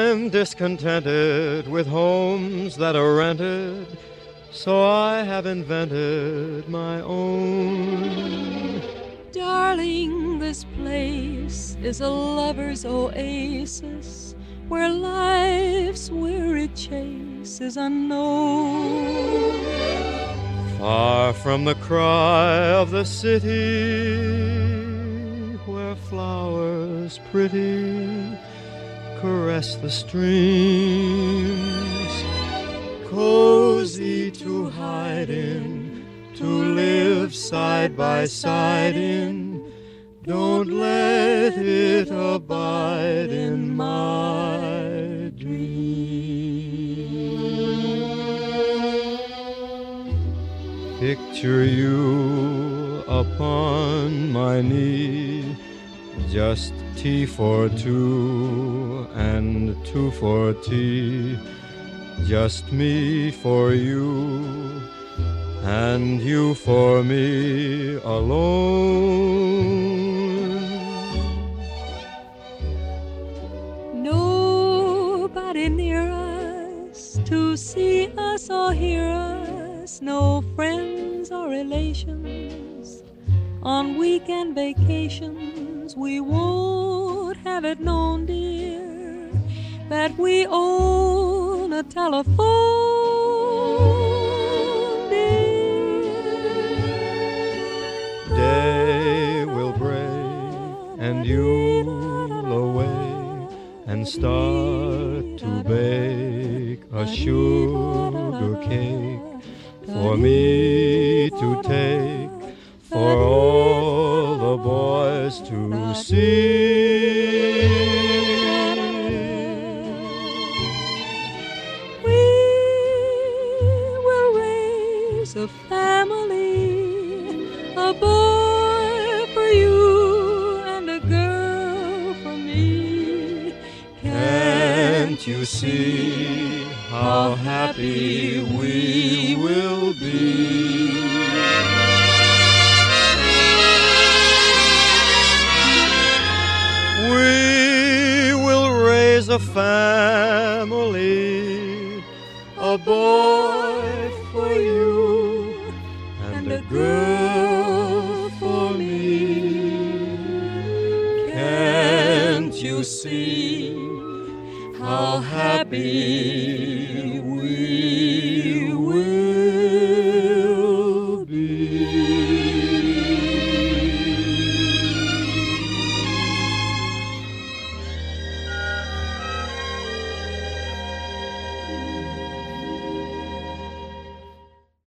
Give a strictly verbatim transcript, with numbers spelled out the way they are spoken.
I'm discontented with homes that are rented, so I have invented my own. Darling, this place is a lover's oasis where life's weary chase is unknown. Far from the cry of the city, where flowers pretty caress the streams, cozy to hide in, to live side by side in. Don't let it abide in my dreams. Picture you upon my knee, just tea for two and two for tea, just me for you and you for me alone. Nobody near us to see us or hear us, no friends or relations. On weekend vacations we won't have it known, dear, that we own a telephone, dear. Day will break and you'll away and start to bake a sugar cake for me to take, for all the boys to see. We will raise a family, a boy for you and a girl for me. Can't you see how happy we will be? We will raise a family, a boy for you and a girl for me. Can't you see how happy we will be?